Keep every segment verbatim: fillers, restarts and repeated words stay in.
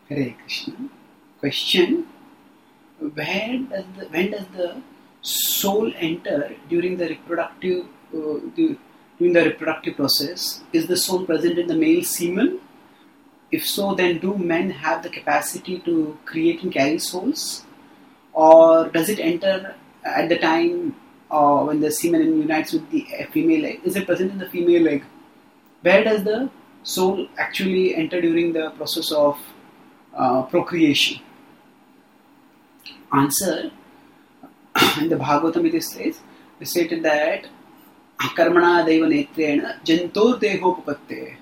Hare Krishna. Question: Where does the when does the soul enter during the reproductive uh, the, during the reproductive process? Is the soul present in the male semen? If so, then do men have the capacity to create and carry souls, or does it enter at the time uh, when the semen unites with the female egg? Is it present in the female egg? Where does the soul actually enter during the process of uh, procreation? Answer: in the Bhagavatam it says, it stated that karmana daiva netrena jantor dehopapatte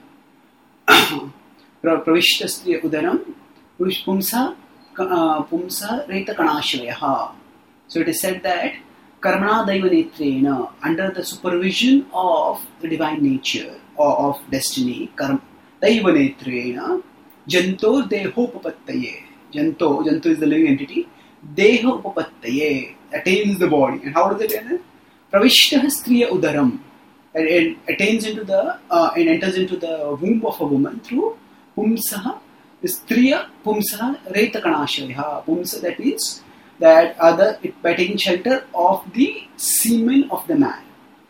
pravishtasya udaram pumsa pumsa reta kanashvayaha. So it is said that karmana daiva netrena, under the supervision of the divine nature or of destiny, karma daiva netrena jantor dehopapattaye. Janto, janto is the living entity. Deha upapattaye, attains the body. And how does it enter? Pravishtaha striya udaram. It attains into the, uh, and enters into the womb of a woman through pumsaha, striya pumsaha reta kanashaya. Pumsa, that means that other, it, by taking shelter of the semen of the man.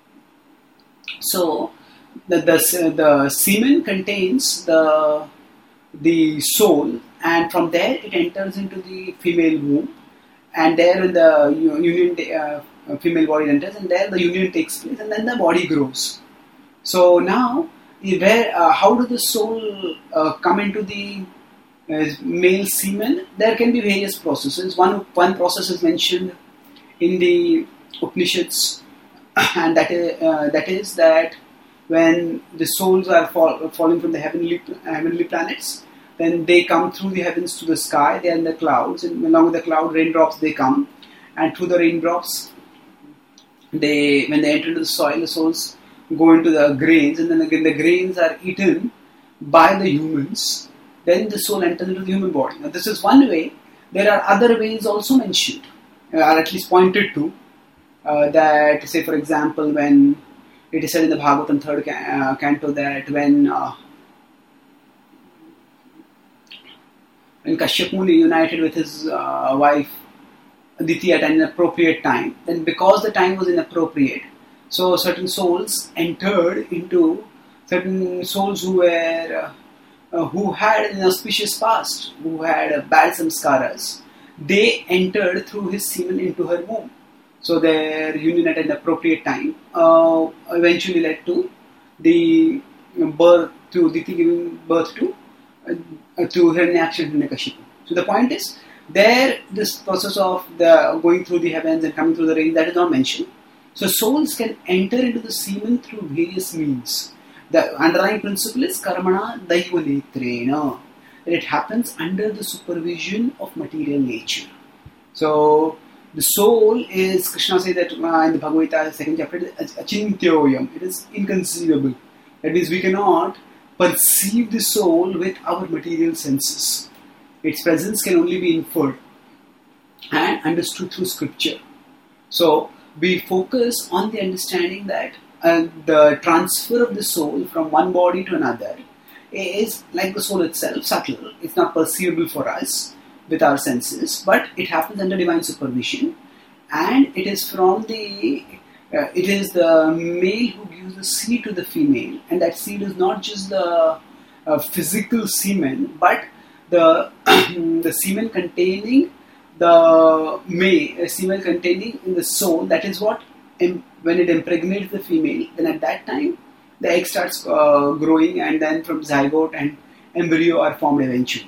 So, the, the, the semen contains the, the soul, and from there it enters into the female womb. And there when the union, uh, female body enters, and there the union takes place, and then the body grows. So now, where, uh, how does the soul uh, come into the uh, male semen? There can be various processes. One one process is mentioned in the Upanishads, and that is, uh, that is that when the souls are fall, falling from the heavenly heavenly planets, then they come through the heavens to the sky. They are in the clouds, and along with the cloud, raindrops they come, and through the raindrops, they when they enter into the soil, the souls go into the grains, and then again the grains are eaten by the humans. Then the soul enters into the human body. Now this is one way. There are other ways also mentioned, uh, or at least pointed to. Uh, that, say for example, when it is said in the Bhagavatam third can- uh, canto that when uh, when Kashyap Muni united with his uh, wife Aditi at an inappropriate time, then because the time was inappropriate, so certain souls entered into certain souls who were uh, uh, who had an inauspicious past, who had uh, bad samskaras. They entered through his semen into her womb. So their union at an appropriate time uh, eventually led to the birth, to Aditi giving birth to uh, to Hiranyaksha and Hiranyakashipu. So the point is, there this process of the going through the heavens and coming through the rain, that is not mentioned. So souls can enter into the semen through various means. The underlying principle is karmana daiva netrena. It happens under the supervision of material nature. So the soul is, Krishna says that uh, in the Bhagavad Gita, second chapter, it is achintyoyam. It is inconceivable. That means we cannot perceive the soul with our material senses. Its presence can only be inferred and understood through scripture. So we focus on the understanding that uh, the transfer of the soul from one body to another is like the soul itself, subtle. It's not perceivable for us with our senses, but it happens under divine supervision, and it is from the uh, it is the male who gives the seed to the female, and that seed is not just the uh, physical semen, but the the semen containing the male, uh, semen containing in the soul. That is what, im- when it impregnates the female, then at that time the egg starts uh, growing, and then from zygote and embryo are formed eventually.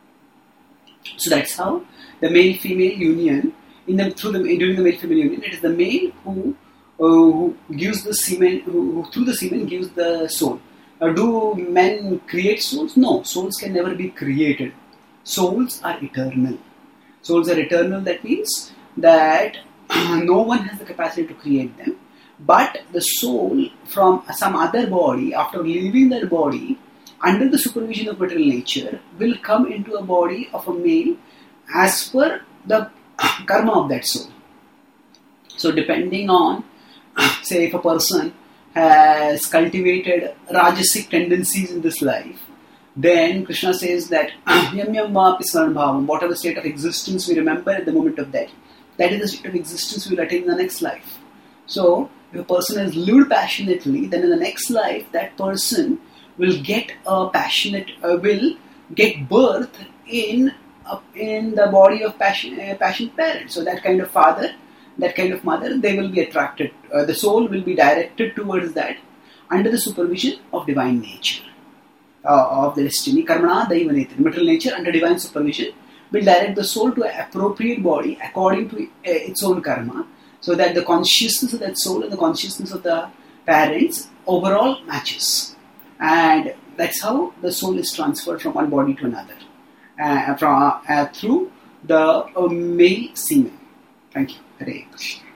So that's how the male-female union, in the through the during the male-female union, it is the male who uh, who gives the semen, who, who through the semen gives the soul. Uh, do men create souls? No, souls can never be created. Souls are eternal. Souls are eternal. That means that no one has the capacity to create them. But the soul from some other body, after leaving that body, under the supervision of material nature, will come into a body of a male as per the karma of that soul. So depending on, say if a person has cultivated rajasic tendencies in this life, then Krishna says that yam yam vapi smaran bhavam, whatever state of existence we remember at the moment of death, that is the state of existence we will attain in the next life. So, if a person has lived passionately, then in the next life, that person will get a passionate, uh, will get birth in uh, in the body of passion, uh, passionate parents. So, that kind of father, that kind of mother, they will be attracted. Uh, the soul will be directed towards that under the supervision of divine nature, uh, of the destiny. Karmana daiva netra, material nature under divine supervision will direct the soul to an appropriate body according to uh, its own karma, so that the consciousness of that soul and the consciousness of the parents overall matches. And that's how the soul is transferred from one body to another, uh, from, uh, through the uh, male semen. Thank you. Hare Krishna.